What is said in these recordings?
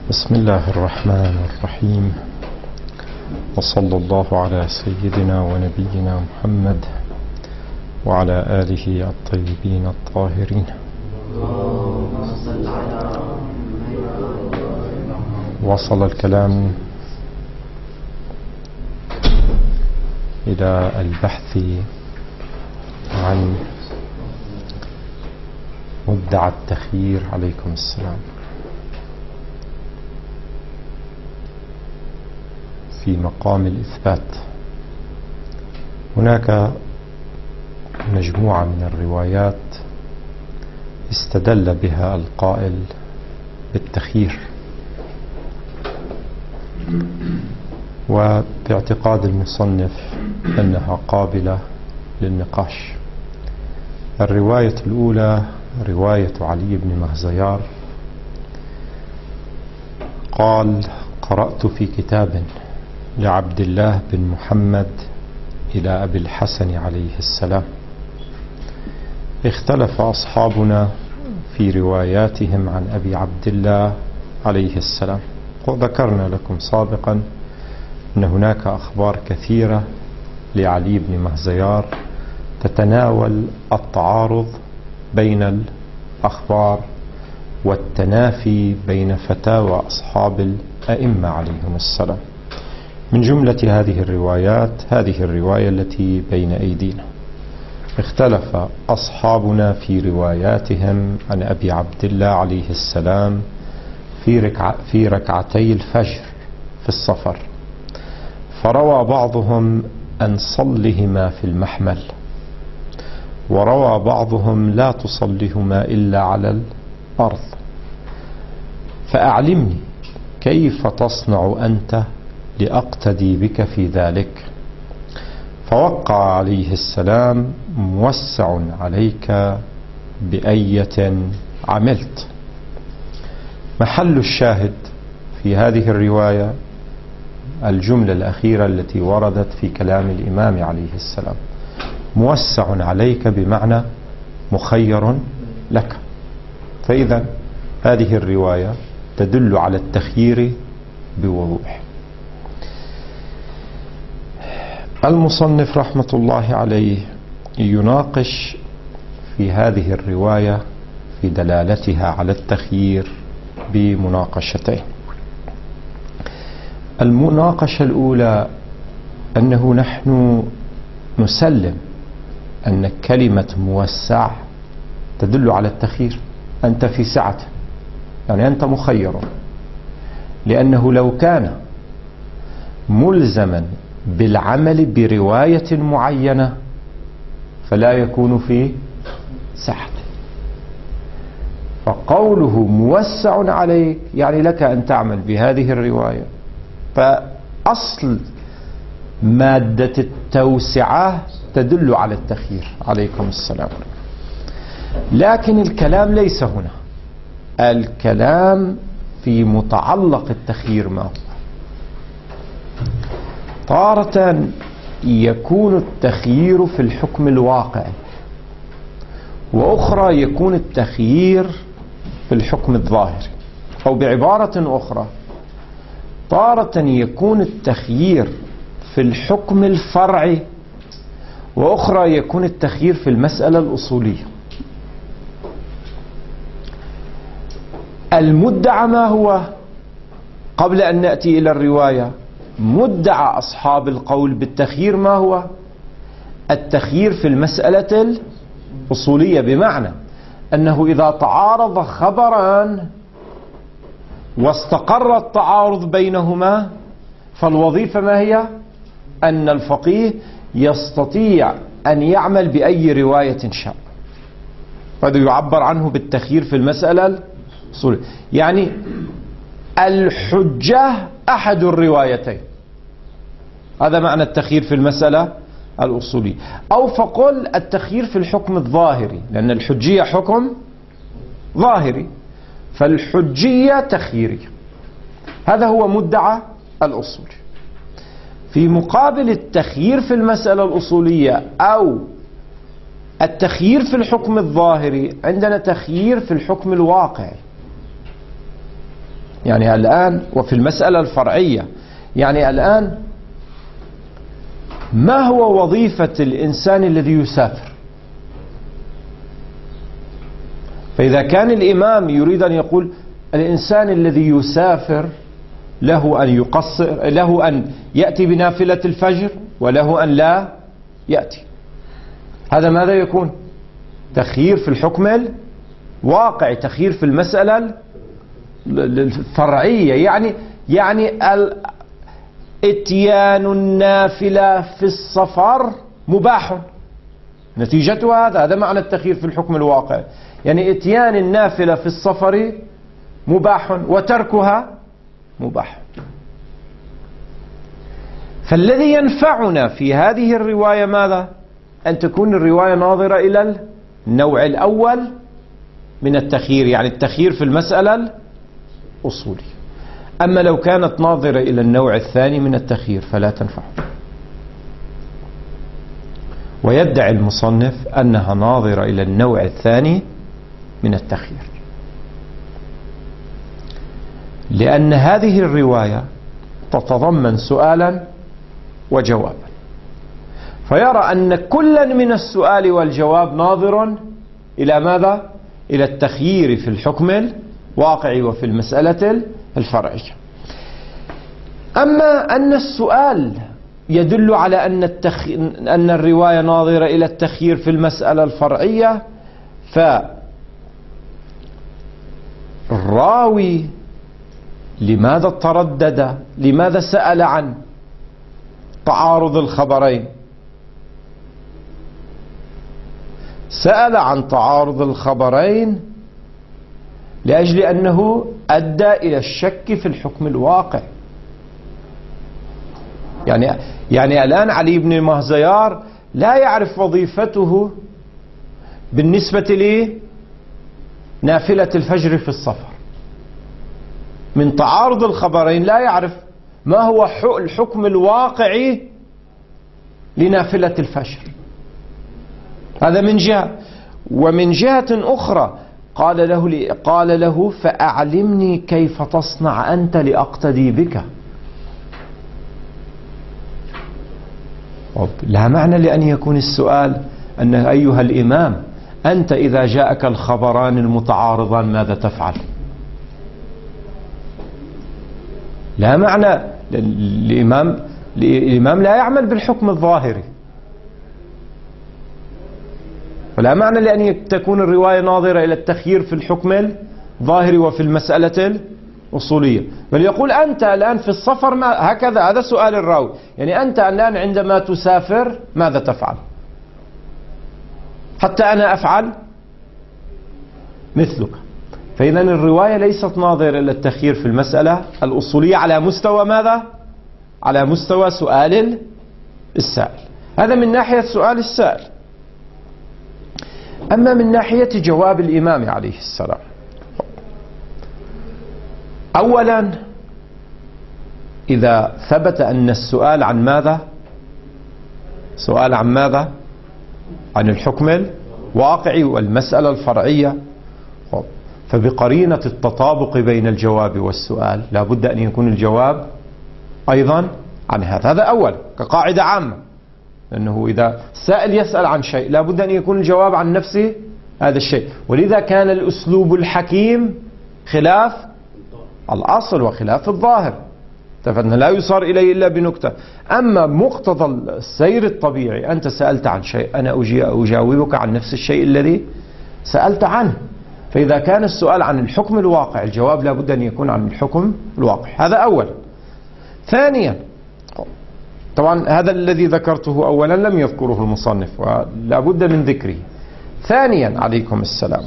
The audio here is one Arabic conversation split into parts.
بسم الله الرحمن الرحيم، وصلى الله على سيدنا ونبينا محمد وعلى آله الطيبين الطاهرين. وصل الكلام إلى البحث عن مدعى التخيير عليكم السلام في مقام الإثبات. هناك مجموعة من الروايات استدل بها القائل بالتخيير، وباعتقاد المصنف أنها قابلة للنقاش. الرواية الأولى رواية علي بن مهزيار قال: قرأت في كتاب لعبد الله بن محمد إلى أبي الحسن عليه السلام، اختلف أصحابنا في رواياتهم عن أبي عبد الله عليه السلام. وذكرنا لكم سابقا أن هناك أخبار كثيرة لعلي بن مهزيار تتناول التعارض بين الأخبار والتنافي بين فتاوى أصحاب الأئمة عليهم السلام. من جملة هذه الروايات هذه الرواية التي بين أيدينا: اختلف أصحابنا في رواياتهم عن أبي عبد الله عليه السلام في ركعتي الفجر في السفر، فروى بعضهم أن صلهما في المحمل، وروى بعضهم لا تصلهما إلا على الأرض، فأعلمني كيف تصنع أنت لأقتدي بك في ذلك. فوقع عليه السلام: موسع عليك بأية عملت. محل الشاهد في هذه الرواية الجملة الأخيرة التي وردت في كلام الإمام عليه السلام: موسع عليك بمعنى مخير لك. فإذا هذه الرواية تدل على التخيير بوضوح. المصنف رحمة الله عليه يناقش في هذه الرواية في دلالتها على التخيير بمناقشتين. المناقشة الأولى أنه نحن نسلم أن كلمة موسع تدل على التخيير، أنت في سعة، يعني أنت مخير، لأنه لو كان ملزما بالعمل برواية معينة فلا يكون في سعة. فقوله موسع عليك يعني لك أن تعمل بهذه الرواية، فأصل مادة التوسعة تدل على التخيير عليكم السلام. لكن الكلام ليس هنا، الكلام في متعلق التخيير. ما هو تارة يكون التخيير في الحكم الواقعي، وأخرى يكون التخيير في الحكم الظاهري، أو بعبارة أخرى تارة يكون التخيير في الحكم الفرعي، وأخرى يكون التخيير في المسألة الأصولية. المدعى ما هو؟ قبل أن نأتي إلى الرواية، مدعى أصحاب القول بالتخيير ما هو؟ التخيير في المسألة الأصولية، بمعنى أنه إذا تعارض خبران واستقر التعارض بينهما فالوظيفة ما هي؟ أن الفقيه يستطيع أن يعمل بأي رواية شاء. هذا يعبر عنه بالتخيير في المسألة الأصولية، يعني الحجة أحد الروايتين، هذا معنى التخيير في المسألة الأصولية. أو فقل التخيير في الحكم الظاهري، لأن الحجية حكم ظاهري، فالحجية تخييرية. هذا هو مدعى الأصول. في مقابل التخيير في المسألة الأصولية أو التخيير في الحكم الظاهري عندنا تخيير في الحكم الواقعي. يعني الآن وفي المسألة الفرعية، يعني الآن ما هو وظيفة الإنسان الذي يسافر؟ فإذا كان الإمام يريد أن يقول الإنسان الذي يسافر له أن يقصر، له أن يأتي بنافلة الفجر وله أن لا يأتي، هذا ماذا يكون؟ تخيير في الحكم الواقع، تخيير في المسألة الفرعية. يعني اتيان النافلة في السفر مباح، نتيجة هذا معنى التخيير في الحكم الواقع، يعني اتيان النافلة في السفر مباح وتركها مباح. فالذي ينفعنا في هذه الرواية ماذا؟ أن تكون الرواية ناظرة إلى النوع الأول من التخيير، يعني التخيير في المسألة الأصولية. أما لو كانت ناظرة إلى النوع الثاني من التخيير فلا تنفع. ويدعي المصنف أنها ناظرة إلى النوع الثاني من التخيير، لأن هذه الرواية تتضمن سؤالا وجوابا، فيرى أن كلا من السؤال والجواب ناظر إلى ماذا؟ إلى التخيير في الحكم الواقعي وفي المسألة الفرعية. أما أن السؤال يدل على أن الرواية ناظرة إلى التخيير في المسألة الفرعية، فالراوي لماذا تردد؟ لماذا سأل عن تعارض الخبرين؟ سأل عن تعارض الخبرين لأجل أنه أدى إلى الشك في الحكم الواقع. يعني الآن علي بن مهزيار لا يعرف وظيفته بالنسبة لنافلة الفجر في السفر، من تعارض الخبرين لا يعرف ما هو الحكم الواقعي لنافلة الفجر. هذا من جهة. ومن جهة أخرى قال له فأعلمني كيف تصنع أنت لأقتدي بك. لا معنى لأن يكون السؤال أن أيها الإمام أنت إذا جاءك الخبران المتعارضان ماذا تفعل؟ لا معنى. الإمام لا يعمل بالحكم الظاهري، ولا معنى لأن تكون الرواية ناظرة إلى التخيير في الحكم الظاهري وفي المسألة الأصولية، بل يقول أنت الآن في السفر هكذا. هذا سؤال الراوي، يعني أنت الآن عندما تسافر ماذا تفعل؟ حتى أنا أفعل مثلك. فإذا الرواية ليست ناظرة إلى التخيير في المسألة الأصولية على مستوى ماذا؟ على مستوى سؤال السائل. هذا من ناحية سؤال السائل. أما من ناحية جواب الإمام عليه السلام، أولا إذا ثبت أن السؤال عن ماذا؟ سؤال عن ماذا؟ عن الحكم الواقعي والمسألة الفرعية، فبقرينة التطابق بين الجواب والسؤال لا بد أن يكون الجواب أيضا عن هذا. هذا أول كقاعدة عامة، لأنه إذا سائل يسأل عن شيء لا بد أن يكون الجواب عن نفسه هذا الشيء. ولذا كان الأسلوب الحكيم خلاف الأصل وخلاف الظاهر، فإن لا يصار إليه إلا بنكتة. أما مقتضى السير الطبيعي أنت سألت عن شيء، أنا أجاوبك عن نفس الشيء الذي سألت عنه. فإذا كان السؤال عن الحكم الواقع الجواب لا بد أن يكون عن الحكم الواقع. هذا أول. ثانيا، طبعا هذا الذي ذكرته أولا لم يذكره المصنف ولا بد من ذكره. ثانيا، عليكم السلام،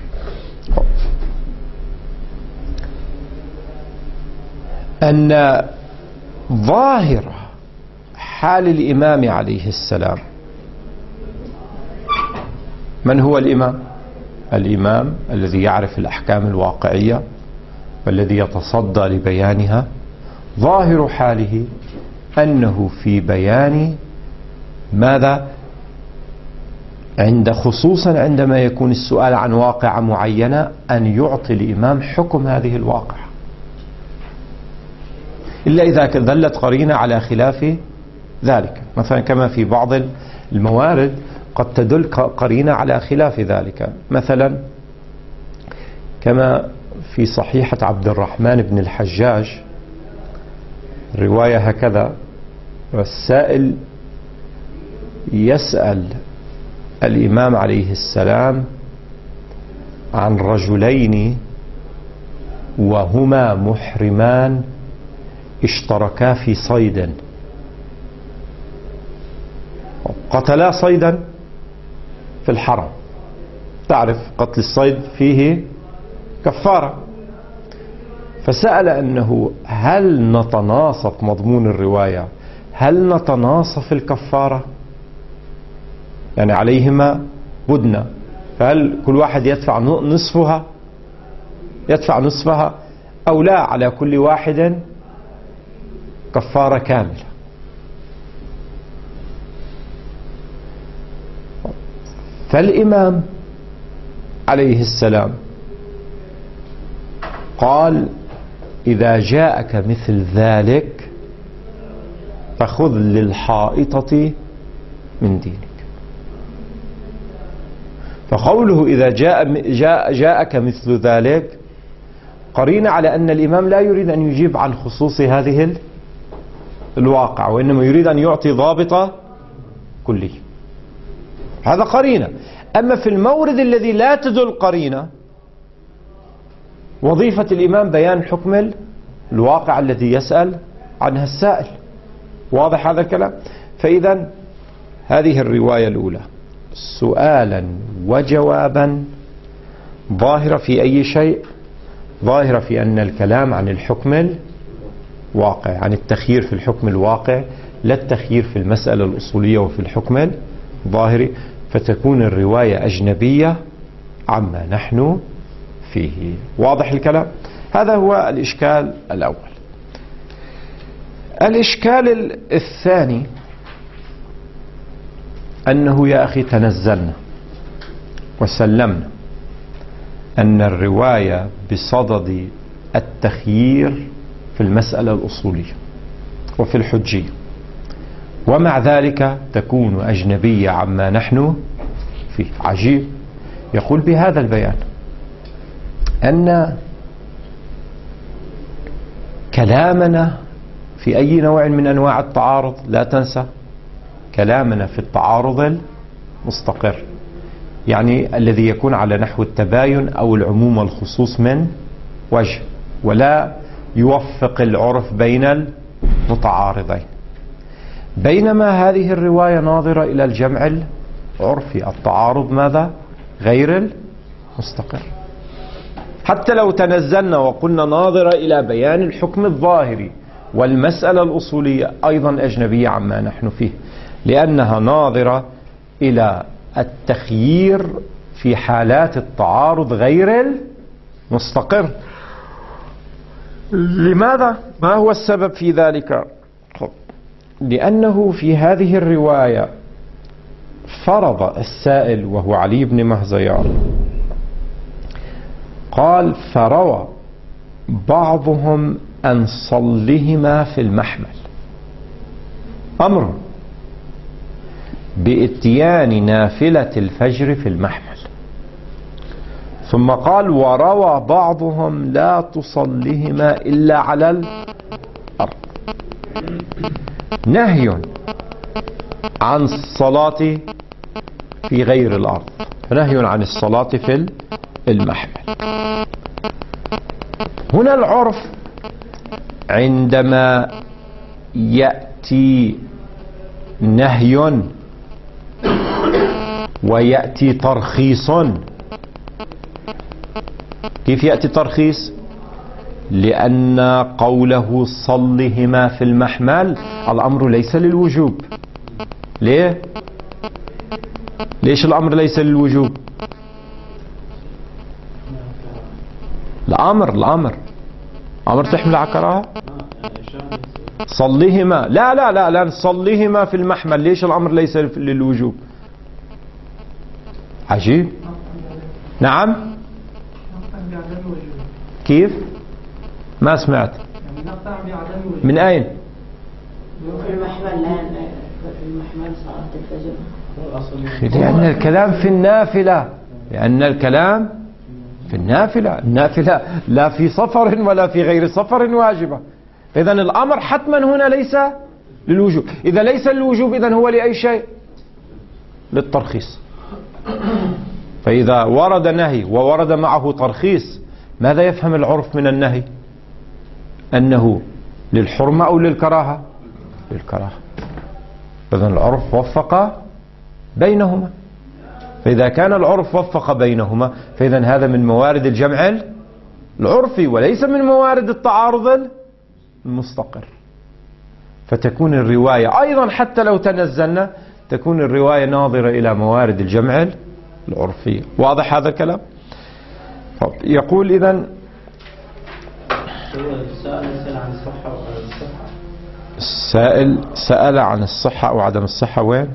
أن ظاهر حال الإمام عليه السلام، من هو الإمام؟ الإمام الذي يعرف الأحكام الواقعية والذي يتصدى لبيانها. ظاهر حاله أنه في بيان ماذا؟ خصوصا عندما يكون السؤال عن واقعة معينة أن يعطي الإمام حكم هذه الواقعة. إلا إذا دلت قرينة على خلاف ذلك، مثلا كما في بعض الموارد قد تدل قرينة على خلاف ذلك، مثلا كما في صحيحة عبد الرحمن بن الحجاج رواية هكذا: والسائل يسأل الإمام عليه السلام عن رجلين وهما محرمان اشتركا في صيد، قتلا صيدا في الحرم، تعرف قتل الصيد فيه كفارة، فسأل أنه هل نتناصف مضمون الرواية، هل نتناصف الكفارة؟ يعني عليهما بدنة، فهل كل واحد يدفع نصفها أو لا، على كل واحد كفارة كاملة؟ فالإمام عليه السلام قال: إذا جاءك مثل ذلك فخذ للحائطة من دينك. فقوله إذا جاءك مثل ذلك قرينة على أن الإمام لا يريد أن يجيب عن خصوص هذه الواقع، وإنما يريد أن يعطي ضابط كلي، هذا قرينة. أما في المورد الذي لا تدل قرينة، وظيفة الإمام بيان حكم الواقع الذي يسأل عنها السائل. واضح هذا الكلام؟ فإذا هذه الرواية الأولى سؤالا وجوابا ظاهرة في أي شيء؟ ظاهرة في أن الكلام عن الحكم الواقع، عن التخيير في الحكم الواقع، لا التخيير في المسألة الأصولية وفي الحكم الظاهري، فتكون الرواية أجنبية عما نحن فيه. واضح الكلام؟ هذا هو الإشكال الأول. الإشكال الثاني أنه يا أخي تنزلنا وسلمنا أن الرواية بصدد التخيير في المسألة الأصولية وفي الحجية، ومع ذلك تكون أجنبية عما نحن فيه. عجيب. يقول بهذا البيان أن كلامنا في أي نوع من أنواع التعارض، لا تنسى كلامنا في التعارض المستقر، يعني الذي يكون على نحو التباين أو العموم والخصوص من وجه، ولا يوفق العرف بين المتعارضين، بينما هذه الرواية ناظرة إلى الجمع العرفي، التعارض ماذا؟ غير المستقر. حتى لو تنزلنا وقلنا ناظرة إلى بيان الحكم الظاهري والمسألة الأصولية، أيضا أجنبية عما نحن فيه، لأنها ناظرة إلى التخيير في حالات التعارض غير المستقر. لماذا؟ ما هو السبب في ذلك؟ لأنه في هذه الرواية فرض السائل وهو علي بن مهزيار، قال: فروى بعضهم أن صلهما في المحمل، أمر بإتيان نافلة الفجر في المحمل، ثم قال: وروى بعضهم لا تصلهما إلا على الأرض، نهي عن الصلاة في غير الأرض، نهي عن الصلاة في المحمل. هنا العرف عندما يأتي نهي ويأتي ترخيص، كيف يأتي ترخيص؟ لأن قوله صلهما في المحمل الأمر ليس للوجوب. ليه؟ ليش الأمر ليس للوجوب؟ الأمر تحمل على كراهة. صلهما، لا صلهما في المحمل، ليش الأمر ليس للوجوب؟ عجيب. نعم، كيف؟ ما سمعت. من أين؟ لأن الكلام في النافلة، لأن الكلام في النافلة، النافلة لا في سفر ولا في غير سفر واجبة. إذن الأمر حتما هنا ليس للوجوب. إذا ليس للوجوب إذن هو لأي شيء؟ للترخيص. فإذا ورد نهي وورد معه ترخيص، ماذا يفهم العرف من النهي؟ أنه للحرمة أو للكراهة؟ للكراهة. إذن العرف وفق بينهما. فإذا كان العرف وفق بينهما فإذن هذا من موارد الجمع العرفي وليس من موارد التعارض المستقر. فتكون الرواية أيضا حتى لو تنزلنا تكون الرواية ناظرة إلى موارد الجمع العرفي. واضح هذا الكلام؟ يقول إذن السائل سأل عن الصحة أو عدم الصحة وين؟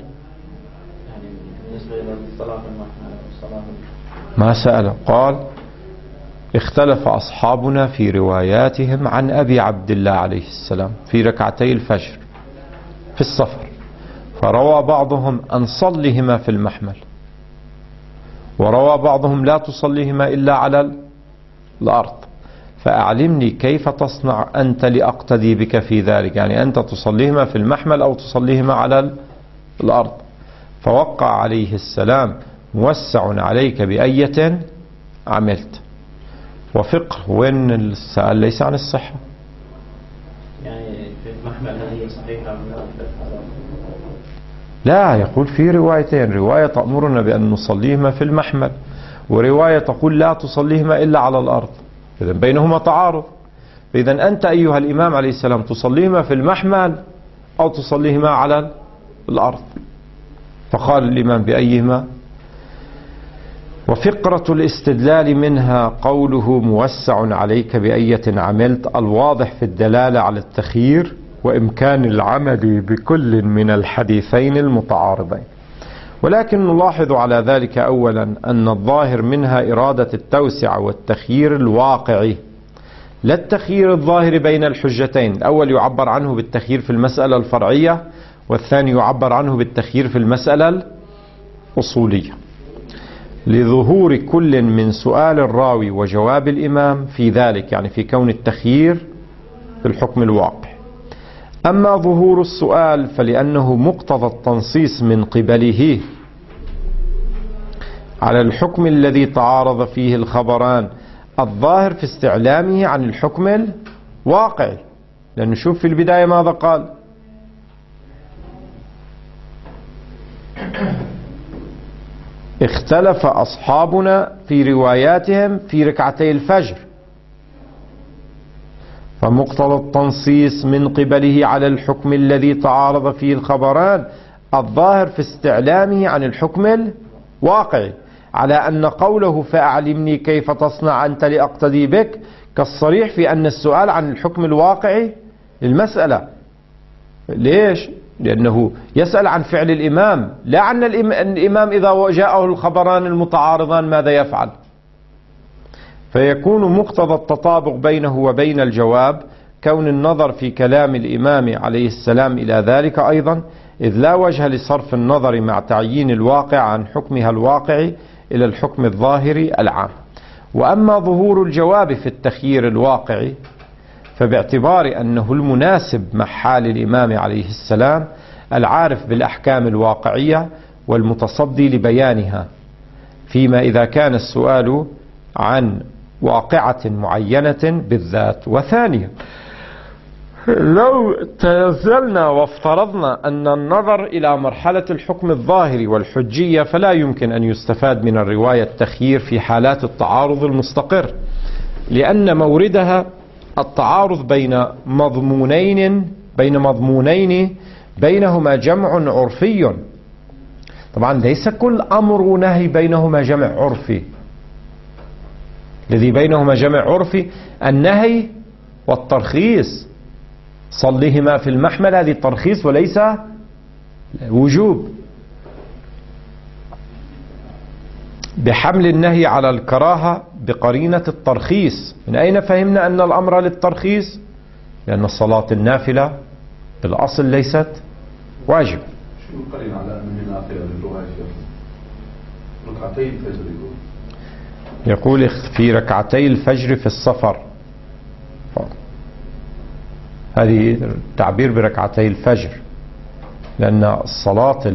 ما سأل، قال اختلف أصحابنا في رواياتهم عن أبي عبد الله عليه السلام في ركعتي الفجر في السفر، فروى بعضهم أن صليهما في المحمل، وروى بعضهم لا تصليهما إلا على الأرض، فأعلمني كيف تصنع أنت لأقتدي بك في ذلك، يعني أنت تصليهما في المحمل أو تصليهما على الأرض. فوقع عليه السلام موسع عليك بأية عملت. وفقه وين السؤال ليس عن الصحة، يعني في المحمل هي صحيحة لا، يقول في روايتين، رواية تأمرنا بأن نصليهما في المحمل، ورواية تقول لا تصليهما إلا على الأرض. إذن بينهما تعارض. إذن أنت أيها الإمام عليه السلام تصليهما في المحمل أو تصليهما على الأرض؟ فقال الإمام بأيهما. وفقرة الاستدلال منها قوله موسع عليك بأية عملت، الواضح في الدلالة على التخيير وإمكان العمل بكل من الحديثين المتعارضين. ولكن نلاحظ على ذلك أولا أن الظاهر منها إرادة التوسعة والتخيير الواقعي، لا التخيير الظاهر بين الحجتين. الأول يعبر عنه بالتخيير في المسألة الفرعية، والثاني يعبر عنه بالتخيير في المسألة الأصولية، لظهور كل من سؤال الراوي وجواب الإمام في ذلك، يعني في كون التخيير في الحكم الواقع. أما ظهور السؤال فلأنه مقتضى التنصيص من قبله على الحكم الذي تعارض فيه الخبران الظاهر في استعلامه عن الحكم الواقع. لأنه شوف في البداية ماذا قال؟ اختلف أصحابنا في رواياتهم في ركعتي الفجر، فمقتضى التنصيص من قبله على الحكم الذي تعارض فيه الخبران الظاهر في استعلامه عن الحكم الواقعي، على أن قوله فأعلمني كيف تصنع أنت لأقتدي بك كالصريح في أن السؤال عن الحكم الواقعي للمسألة. ليش؟ لأنه يسأل عن فعل الإمام، لا عن الإمام إذا جاءه الخبران المتعارضان ماذا يفعل. فيكون مقتضى التطابق بينه وبين الجواب كون النظر في كلام الإمام عليه السلام إلى ذلك أيضا، إذ لا وجه لصرف النظر مع تعيين الواقع عن حكمها الواقعي إلى الحكم الظاهري العام. وأما ظهور الجواب في التخيير الواقعي فباعتبار أنه المناسب مع حال الإمام عليه السلام العارف بالأحكام الواقعية والمتصدي لبيانها، فيما إذا كان السؤال عن واقعة معينة بالذات. وثانيا لو تنزلنا وافترضنا أن النظر إلى مرحلة الحكم الظاهري والحجية فلا يمكن أن يستفاد من الرواية التخيير في حالات التعارض المستقر، لأن موردها التعارض بين مضمونين بينهما جمع عرفي. طبعا ليس كل أمر ونهي بينهما جمع عرفي، الذي بينهما جمع عرفي النهي والترخيص، صليهما في المحمل، هذه الترخيص وليس وجوب. بحمل النهي على الكراهة بقرينة الترخيص. من أين فهمنا أن الأمر للترخيص؟ لأن صلاة النافلة بالأصل ليست واجب. شو القرين على أنه نافلة للرواية؟ ركعتي الفجر يقول في ركعتي الفجر في السفر. هذه التعبير بركعتي الفجر، لأن صلاة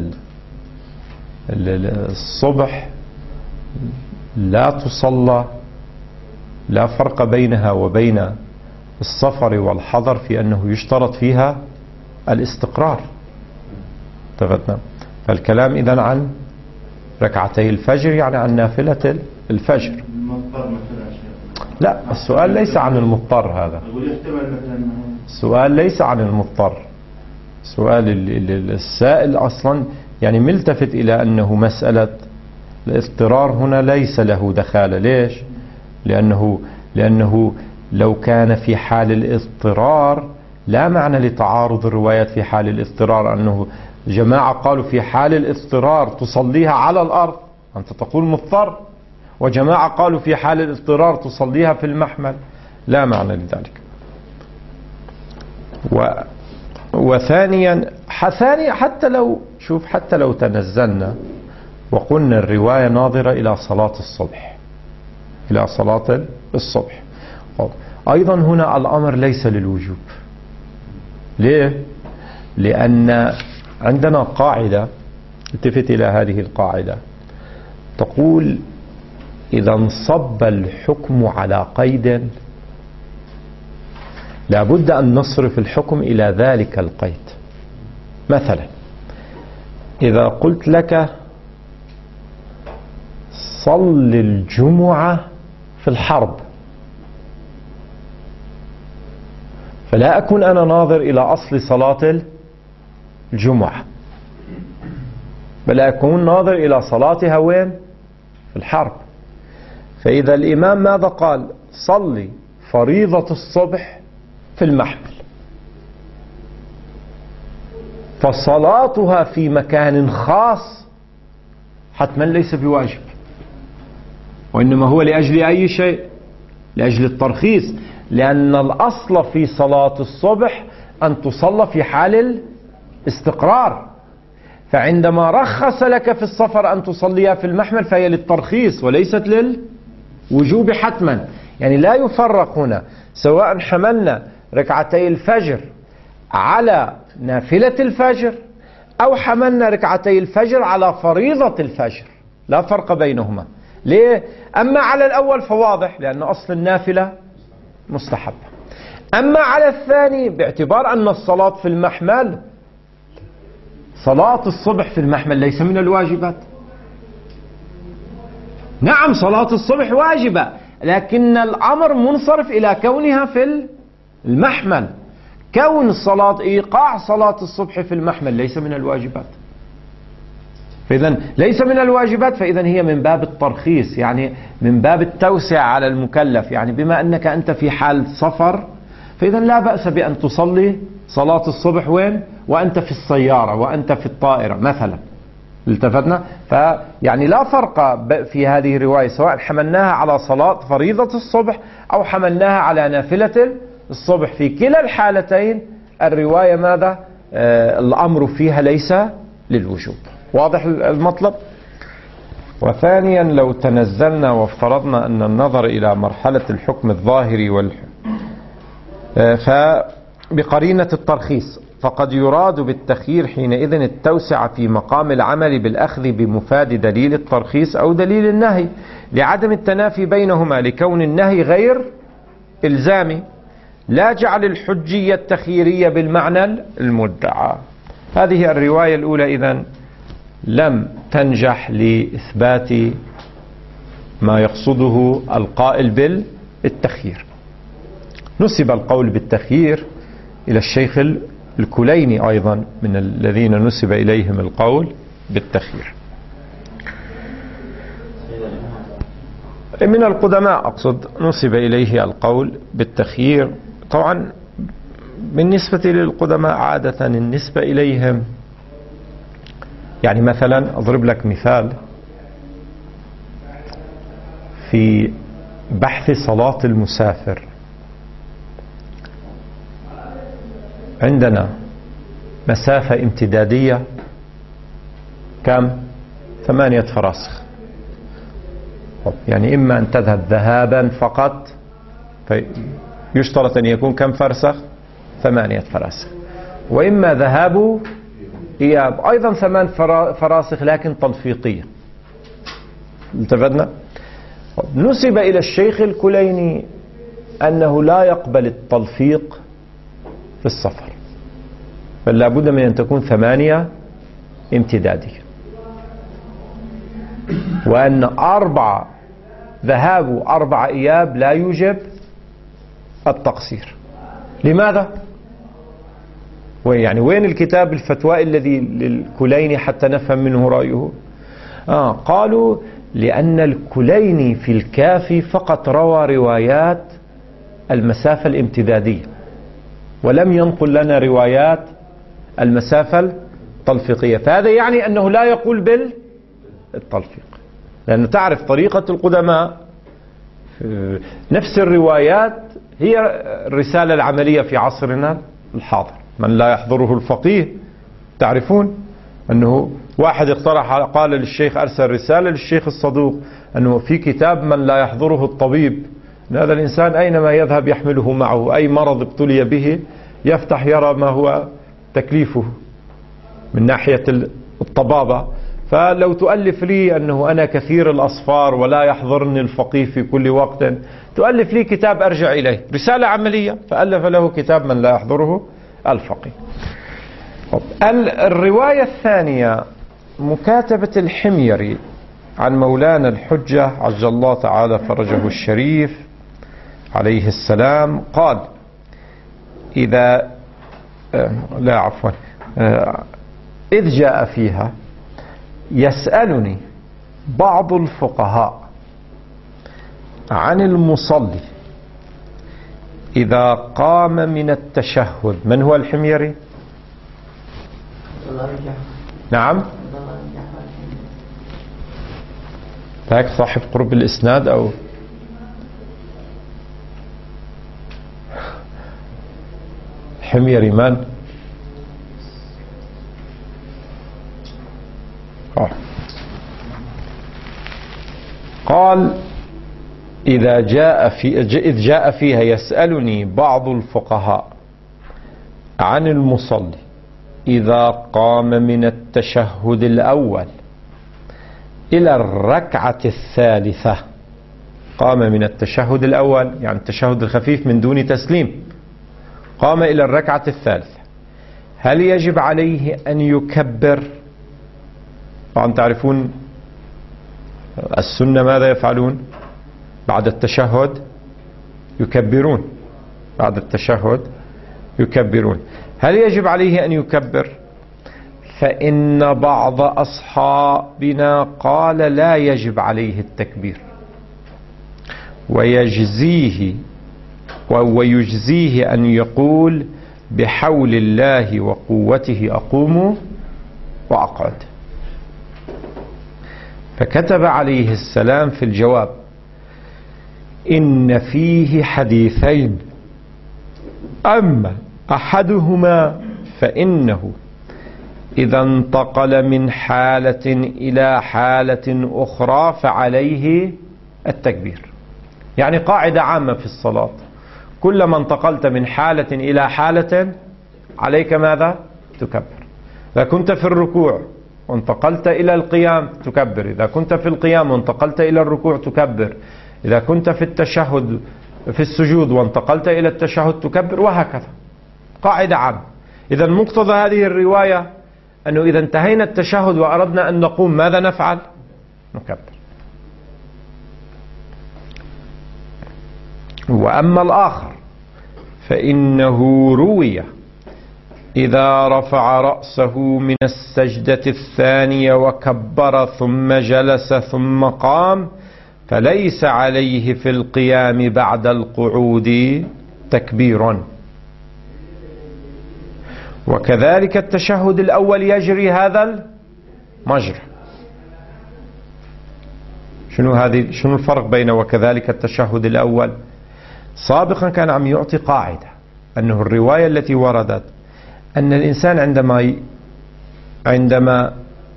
الصبح لا تصلى، لا فرق بينها وبين السفر والحضر في أنه يشترط فيها الاستقرار. اتفقنا؟ فالكلام إذن عن ركعتي الفجر، يعني عن نافلة الفجر. المضطر مثلا لا، السؤال ليس عن المضطر. هذا السؤال ليس عن المضطر. سؤال السائل أصلا يعني ملتفت إلى أنه مسألة الاضطرار هنا ليس له دخالة. ليش؟ لأنه لو كان في حال الاضطرار لا معنى لتعارض الروايات في حال الاضطرار، أنه جماعة قالوا في حال الاضطرار تصليها على الأرض، أنت تقول مضطر، وجماعة قالوا في حال الاضطرار تصليها في المحمل، لا معنى لذلك. وثانيا حتى لو تنزلنا وقلنا الرواية ناظرة إلى صلاة الصبح، إلى صلاة الصبح، أيضا هنا الأمر ليس للوجوب. ليه؟ لأن عندنا قاعدة، التفت إلى هذه القاعدة، تقول إذا انصب الحكم على قيد لابد أن نصرف الحكم إلى ذلك القيد. مثلا إذا قلت لك صل الجمعة في الحرب، فلا أكون أنا ناظر إلى أصل صلاة الجمعة، بل أكون ناظر إلى صلاتها وين؟ في الحرب. فإذا الإمام ماذا قال؟ صلي فريضة الصبح في المحمل، فصلاتها في مكان خاص حتما ليس بواجب، وإنما هو لأجل أي شيء؟ لأجل الترخيص، لأن الأصل في صلاة الصبح أن تصلى في حال الاستقرار، فعندما رخص لك في السفر أن تصليها في المحمل فهي للترخيص وليست للوجوب حتما. يعني لا يفرق هنا، سواء حملنا ركعتي الفجر على نافلة الفجر أو حملنا ركعتي الفجر على فريضة الفجر، لا فرق بينهما. ليه؟ أما على الأول فواضح، لأن أصل النافلة مستحب. أما على الثاني باعتبار أن الصلاة في المحمل، صلاة الصبح في المحمل ليس من الواجبات. نعم صلاة الصبح واجبة، لكن الأمر منصرف إلى كونها في المحمل. كون الصلاة إيقاع صلاة الصبح في المحمل ليس من الواجبات، فإذا ليس من الواجبات، فإذا هي من باب الترخيص، يعني من باب التوسع على المكلف. يعني بما أنك أنت في حال سفر فإذا لا بأس بأن تصلي صلاة الصبح وين؟ وأنت في السيارة وأنت في الطائرة مثلا. التفتنا؟ فيعني لا فرق في هذه الرواية، سواء حملناها على صلاة فريضة الصبح أو حملناها على نافلة الصبح، في كلا الحالتين الرواية ماذا؟ الأمر فيها ليس للوجوب. واضح المطلب؟ وثانيا لو تنزلنا وافترضنا أن النظر إلى مرحلة الحكم الظاهري فبقرينة الترخيص، فقد يراد بالتخيير حينئذ التوسعة في مقام العمل بالأخذ بمفاد دليل الترخيص أو دليل النهي، لعدم التنافي بينهما، لكون النهي غير إلزامي، لا جعل الحجية التخييرية بالمعنى المدعى. هذه الرواية الأولى إذن لم تنجح لإثبات ما يقصده القائل بالتخيير. نسب القول بالتخيير إلى الشيخ الكليني أيضا من الذين نسب إليهم القول بالتخيير، من القدماء أقصد، نسب إليه القول بالتخيير. طبعا بالنسبة للقدماء عادة النسبة إليهم، يعني مثلا أضرب لك مثال في بحث صلاة المسافر. عندنا مسافة امتدادية كم؟ 8 فراسخ. يعني إما أن تذهب ذهابا فقط فيشترط أن يكون كم فرسخ؟ 8 فراسخ، وإما ذهاب إياب أيضا 8 فراسخ لكن تلفيقية. التفتنا؟ نسب إلى الشيخ الكليني أنه لا يقبل التلفيق في السفر، بل لابد من أن تكون 8 امتدادية، وأن 4 ذهاب و4 إياب لا يوجب التقصير. لماذا؟ وين الكتاب الفتوى الذي للكليني حتى نفهم منه رأيه؟ قالوا لأن الكليني في الكافي فقط روى روايات المسافة الامتدادية، ولم ينقل لنا روايات المسافة التلفيقية، فهذا يعني أنه لا يقول بالتلفيق، لأنه تعرف طريقة القدماء نفس الروايات هي الرسالة العملية في عصرنا الحاضر. من لا يحضره الفقيه، تعرفون أنه واحد اقترح قال للشيخ، أرسل رسالة للشيخ الصدوق أنه في كتاب من لا يحضره الطبيب، أن هذا الإنسان أينما يذهب يحمله معه، أي مرض ابتلي به يفتح يرى ما هو تكليفه من ناحية الطبابة. فلو تؤلف لي أنه أنا كثير الأصفار ولا يحضرني الفقيه في كل وقت، تؤلف لي كتاب أرجع إليه، رسالة عملية، فألف له كتاب من لا يحضره الفقيه. الرواية الثانية مكاتبة الحميري عن مولانا الحجة عجل الله تعالى فرجه الشريف عليه السلام، قال إذا لا عفوا إذ جاء فيها يسألني بعض الفقهاء عن المصلي إذا قام من التشهد. من هو الحميري؟ نعم، ذاك صاحب قرب الإسناد أو حميري من؟ قال إذ جاء فيها يسألني بعض الفقهاء عن المصلي إذا قام من التشهد الأول إلى الركعة الثالثة. قام من التشهد الأول يعني التشهد الخفيف من دون تسليم، قام إلى الركعة الثالثة، هل يجب عليه أن يكبر؟ طبعا تعرفون السنة ماذا يفعلون بعد التشهد؟ يكبرون، بعد التشهد يكبرون. هل يجب عليه أن يكبر؟ فإن بعض أصحابنا قال لا يجب عليه التكبير، ويجزيه أن يقول بحول الله وقوته أقوم وأقعد. فكتب عليه السلام في الجواب: إن فيه حديثين، أما أحدهما فإنه إذا انتقل من حالة إلى حالة أخرى فعليه التكبير. يعني قاعدة عامة في الصلاة، كلما انتقلت من حالة إلى حالة عليك ماذا؟ تكبر. إذا كنت في الركوع وانتقلت إلى القيام تكبر، إذا كنت في القيام وانتقلت إلى الركوع تكبر، إذا كنت في التشهد في السجود وانتقلت إلى التشهد تكبر، وهكذا قاعدة عامة. إذا مقتضى هذه الرواية أنه إذا انتهينا التشهد وأردنا أن نقوم ماذا نفعل؟ نكبر. وأما الآخر فإنه روي إذا رفع رأسه من السجدة الثانية وكبر ثم جلس ثم قام فليس عليه في القيام بعد القعود تكبير. وكذلك التشهد الأول يجري هذا المجرى. شنو الفرق بين وكذلك التشهد الأول؟ سابقا كان عم يعطي قاعدة أنه الرواية التي وردت أن الإنسان عندما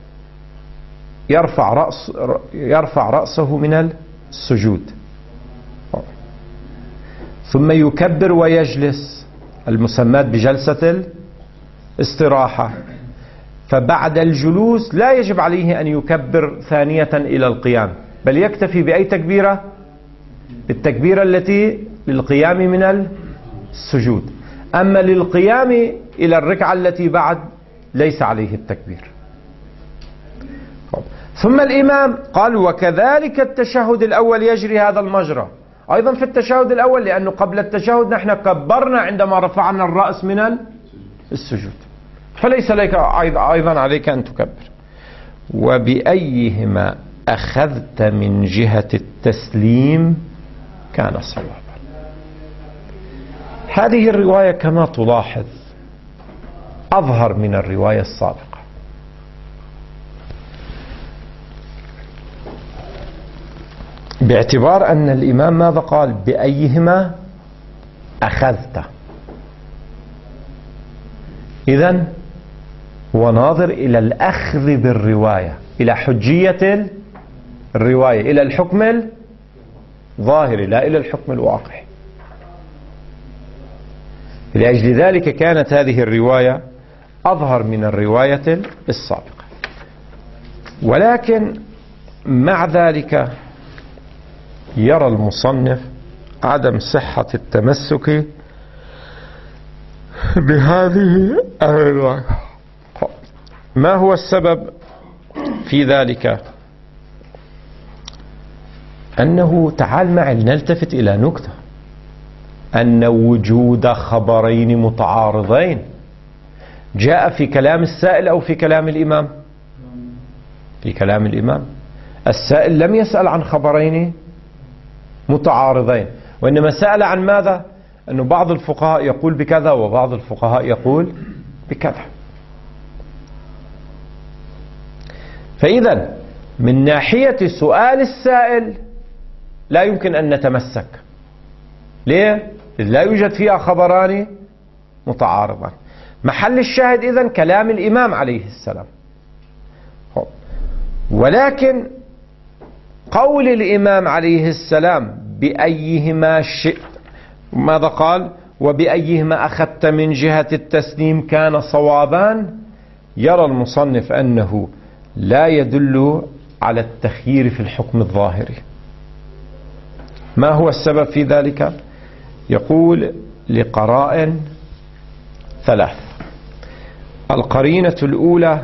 يرفع رأسه من السجود ثم يكبر ويجلس، المسمات بجلسة الاستراحة، فبعد الجلوس لا يجب عليه أن يكبر ثانية إلى القيام، بل يكتفي بأي تكبيرة؟ بالتكبيرة التي للقيام من السجود. أما للقيام إلى الركعة التي بعد ليس عليه التكبير. ثم الإمام قال وكذلك التشهد الأول يجري هذا المجرى. أيضا في التشهد الأول، لأنه قبل التشهد نحن كبرنا عندما رفعنا الرأس من السجود، فليس لك أيضا عليك أن تكبر. وبأيهما أخذت من جهة التسليم كان صوابا. هذه الرواية كما تلاحظ أظهر من الرواية السابقة، باعتبار أن الإمام ماذا قال؟ بأيهما أخذت. إذن هو ناظر إلى الأخذ بالرواية، إلى حجية الرواية، إلى الحكم الظاهري لا إلى الحكم الواقعي. لأجل ذلك كانت هذه الرواية أظهر من الرواية السابقة. ولكن مع ذلك يرى المصنف عدم صحة التمسك بهذه الرواية. ما هو السبب في ذلك؟ أنه تعال معي نلتفت إلى نكتة، أن وجود خبرين متعارضين جاء في كلام السائل أو في كلام الإمام؟ في كلام الإمام. السائل لم يسأل عن خبرين متعارضين، وإنما سأل عن ماذا؟ أنه بعض الفقهاء يقول بكذا وبعض الفقهاء يقول بكذا. فإذا من ناحية سؤال السائل لا يمكن أن نتمسك. ليه؟ لا يوجد فيها خبران متعارضان. محل الشاهد إذن كلام الإمام عليه السلام. ولكن قول الإمام عليه السلام بأيهما شئت، ماذا قال؟ وبأيهما أخذت من جهة التسليم كان صوابان، يرى المصنف أنه لا يدل على التخيير في الحكم الظاهري. ما هو السبب في ذلك؟ يقول لقرائن ثلاث. القرينة الأولى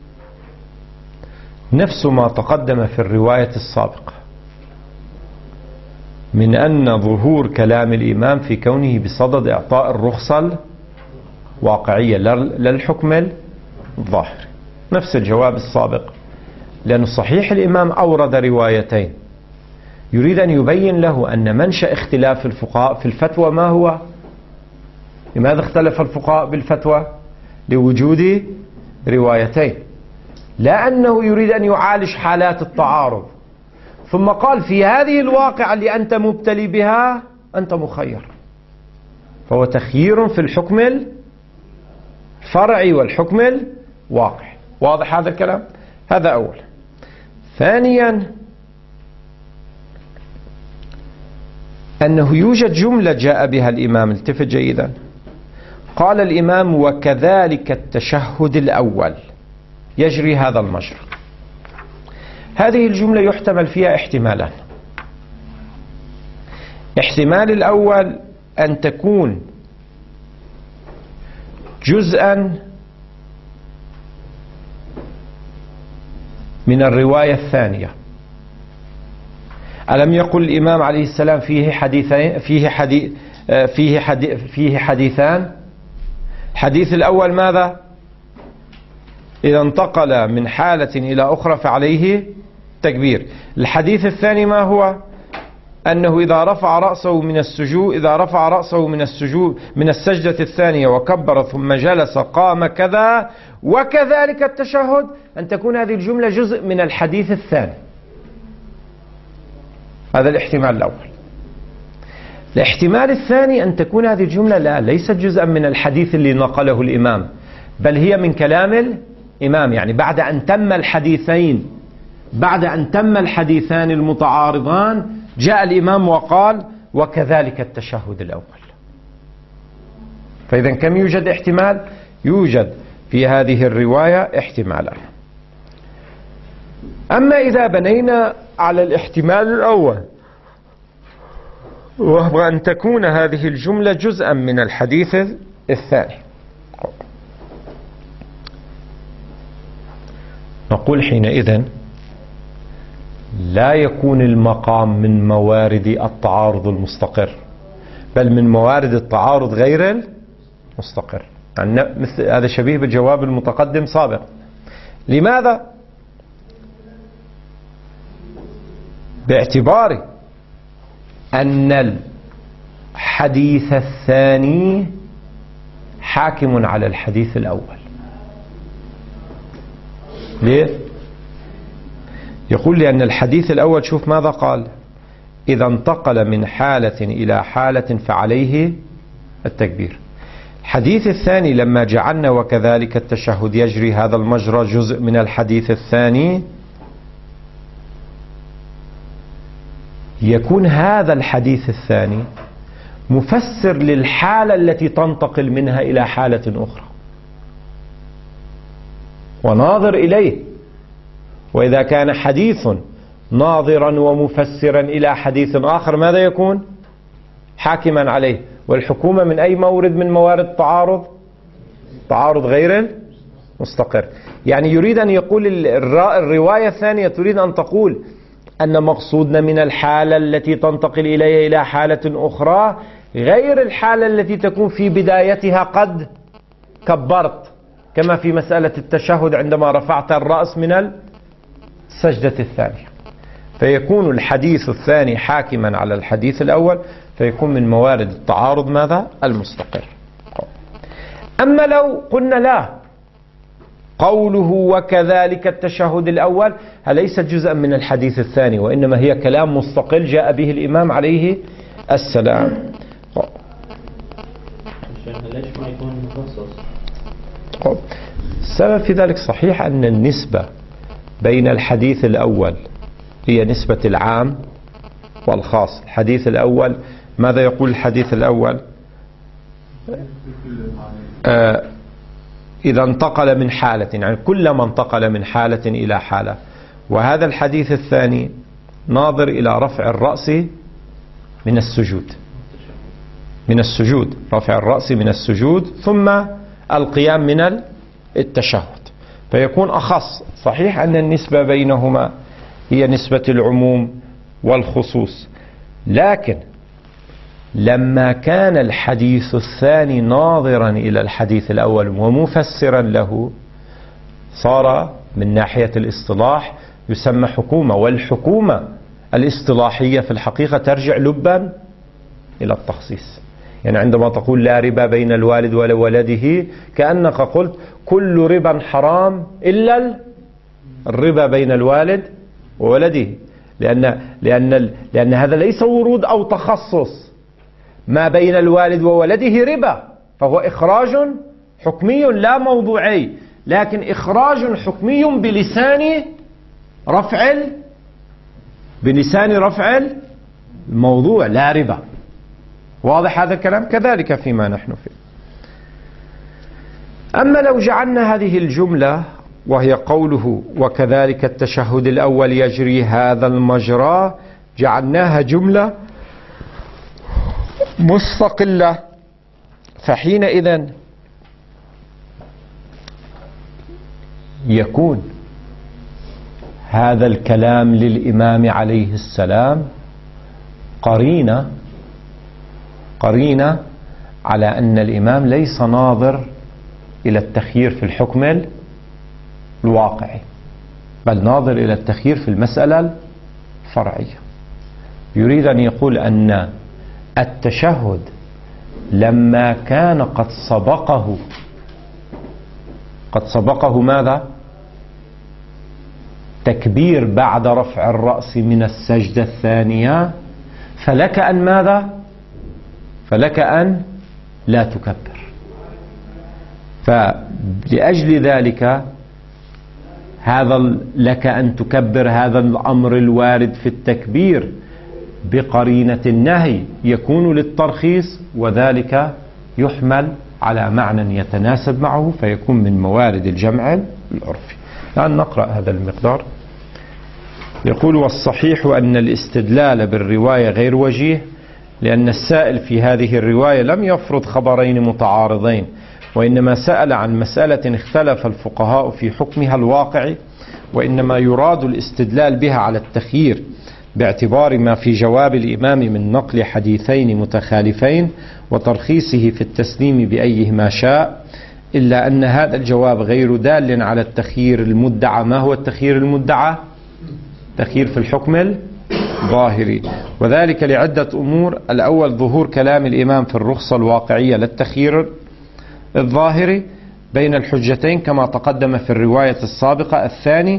نفس ما تقدم في الرواية السابقة من أن ظهور كلام الإمام في كونه بصدد إعطاء الرخصة الواقعية لا الحكم الظاهري، نفس الجواب السابق. لأن صحيح الإمام أورد روايتين يريد أن يبين له أن منشأ اختلاف الفقهاء في الفتوى ما هو؟ لماذا اختلف الفقهاء بالفتوى؟ لوجود روايتين، لا أنه يريد أن يعالج حالات التعارض. ثم قال في هذه الواقعة اللي أنت مبتلي بها أنت مخير، فهو تخيير في الحكم الفرعي والحكم الواقعي. واضح هذا الكلام؟ هذا أول. ثانيا أنه يوجد جملة جاء بها الإمام، التفت جيدا، قال الإمام وكذلك التشهد الأول يجري هذا المجرى. هذه الجملة يحتمل فيها احتمالان. احتمال الأول أن تكون جزءا من الرواية الثانية. ألم يقل الإمام عليه السلام فيه حديثان؟ الحديث الأول ماذا؟ إذا انتقل من حالة إلى أخرى فعليه تكبير. الحديث الثاني ما هو؟ أنه إذا رفع رأسه من السجدة الثانية وكبر ثم جلس قام كذا، وكذلك التشهد، أن تكون هذه الجملة جزء من الحديث الثاني. هذا الاحتمال الأول. الاحتمال الثاني أن تكون هذه الجملة ليست جزءا من الحديث اللي نقله الإمام، بل هي من كلام الإمام. يعني بعد أن تم الحديثين، بعد أن تم الحديثان المتعارضان، جاء الإمام وقال وكذلك التشهد الأول. فإذا كم يوجد احتمال؟ يوجد في هذه الرواية احتمالان. أما إذا بنينا على الاحتمال الأول، وهو أن تكون هذه الجملة جزءا من الحديث الثاني، نقول حينئذ لا يكون المقام من موارد التعارض المستقر، بل من موارد التعارض غير المستقر. يعني مثل هذا شبيه بالجواب المتقدم سابقا. لماذا؟ باعتبار أن الحديث الثاني حاكم على الحديث الأول. ليه؟ يقول لأن الحديث الأول، شوف ماذا قال: إذا انتقل من حالة إلى حالة فعليه التكبير. الحديث الثاني لما جعلنا وكذلك التشهد يجري هذا المجرى جزء من الحديث الثاني، يكون هذا الحديث الثاني مفسر للحالة التي تنتقل منها إلى حالة أخرى وناظر إليه. وإذا كان حديث ناظرا ومفسرا إلى حديث آخر، ماذا يكون؟ حاكما عليه. والحكومة من أي مورد من موارد التعارض؟ تعارض غير مستقر. يعني يريد أن يقول الرواية الثانية تريد أن تقول أن مقصودنا من الحالة التي تنتقل إليها إلى حالة أخرى غير الحالة التي تكون في بدايتها قد كبرت، كما في مسألة التشهد عندما رفعت الرأس من السجدة الثانية. فيكون الحديث الثاني حاكما على الحديث الأول، فيكون من موارد التعارض ماذا؟ المستقر. أما لو قلنا لا، قوله وكذلك التشهد الأول ليست جزءا من الحديث الثاني، وإنما هي كلام مستقل جاء به الإمام عليه السلام. ليش ما يكون مخصص؟ السبب في ذلك صحيح أن النسبة بين الحديث الأول هي نسبة العام والخاص. الحديث الأول ماذا يقول الحديث الأول؟ إذا انتقل من حالة، يعني كلما انتقل من حالة إلى حالة. وهذا الحديث الثاني ناظر إلى رفع الرأس من السجود، من السجود، رفع الرأس من السجود ثم القيام من التشهد، فيكون أخص. صحيح أن النسبة بينهما هي نسبة العموم والخصوص، لكن لما كان الحديث الثاني ناظرا إلى الحديث الأول ومفسرا له، صار من ناحية الاصطلاح يسمى حكومة. والحكومة الاصطلاحية في الحقيقة ترجع لبا إلى التخصيص. يعني عندما تقول لا ربا بين الوالد وولده، كأنك قلت كل ربا حرام إلا الربا بين الوالد وولده، لأن هذا ليس ورود أو تخصص. ما بين الوالد وولده ربا، فهو إخراج حكمي لا موضوعي، لكن إخراج حكمي بلسان رفع الموضوع، لا ربا. واضح هذا الكلام؟ كذلك فيما نحن فيه. أما لو جعلنا هذه الجملة وهي قوله وكذلك التشهد الأول يجري هذا المجرى، جعلناها جملة مستقلة، فحينئذ يكون هذا الكلام للإمام عليه السلام قرينة على أن الإمام ليس ناظر إلى التخيير في الحكم الواقعي، بل ناظر إلى التخيير في المسألة الفرعية. يريد أن يقول أن التشهد لما كان قد سبقه ماذا؟ تكبير بعد رفع الرأس من السجدة الثانية، فلك أن ماذا؟ فلك أن لا تكبر. لأجل ذلك هذا لك أن تكبر هذا الأمر الوارد في التكبير بقرينة النهي يكون للترخيص، وذلك يحمل على معنى يتناسب معه فيكون من موارد الجمع العرفي. الآن نقرأ هذا المقدار. يقول: والصحيح أن الاستدلال بالرواية غير وجيه، لأن السائل في هذه الرواية لم يفرض خبرين متعارضين، وإنما سأل عن مسألة اختلف الفقهاء في حكمها الواقعي، وإنما يراد الاستدلال بها على التخيير باعتبار ما في جواب الإمام من نقل حديثين متخالفين وترخيصه في التسليم بأيهما شاء، إلا أن هذا الجواب غير دال على التخيير المدعى. ما هو التخيير المدعى؟ تخيير في الحكم الظاهري، وذلك لعدة أمور: الأول ظهور كلام الإمام في الرخصة الواقعية للتخيير الظاهري بين الحجتين كما تقدم في الرواية السابقة. الثاني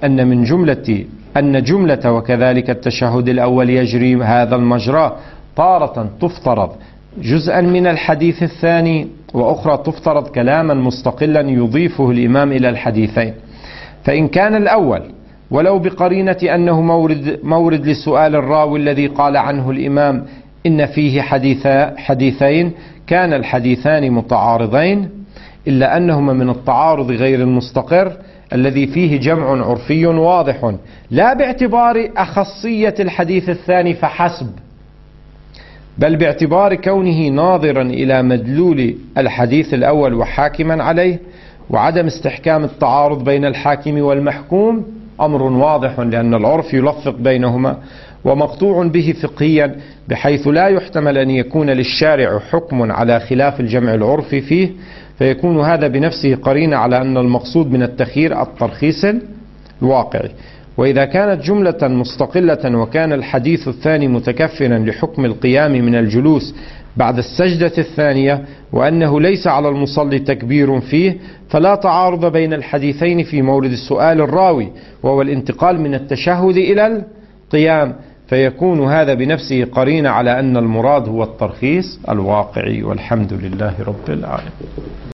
أن جملة وكذلك التشهد الأول يجري هذا المجرى تارة تفترض جزءا من الحديث الثاني، وأخرى تفترض كلاما مستقلا يضيفه الإمام إلى الحديثين. فإن كان الأول ولو بقرينة أنه مورد لسؤال الراوي الذي قال عنه الإمام إن فيه حديثين، كان الحديثان متعارضين، إلا أنهما من التعارض غير المستقر الذي فيه جمع عرفي واضح، لا باعتبار أخصية الحديث الثاني فحسب، بل باعتبار كونه ناظرا إلى مدلول الحديث الأول وحاكما عليه، وعدم استحكام التعارض بين الحاكم والمحكوم أمر واضح، لأن العرف يلفق بينهما، ومقطوع به فقهيا، بحيث لا يحتمل أن يكون للشارع حكم على خلاف الجمع العرفي فيه، فيكون هذا بنفسه قرينة على أن المقصود من التخيير الترخيص الواقعي. وإذا كانت جملة مستقلة وكان الحديث الثاني متكفلا لحكم القيام من الجلوس بعد السجدة الثانية، وأنه ليس على المصلي تكبير فيه، فلا تعارض بين الحديثين في مورد السؤال الراوي، وهو الانتقال من التشهد إلى القيام، فيكون هذا بنفسه قرينة على أن المراد هو الترخيص الواقعي. والحمد لله رب العالمين.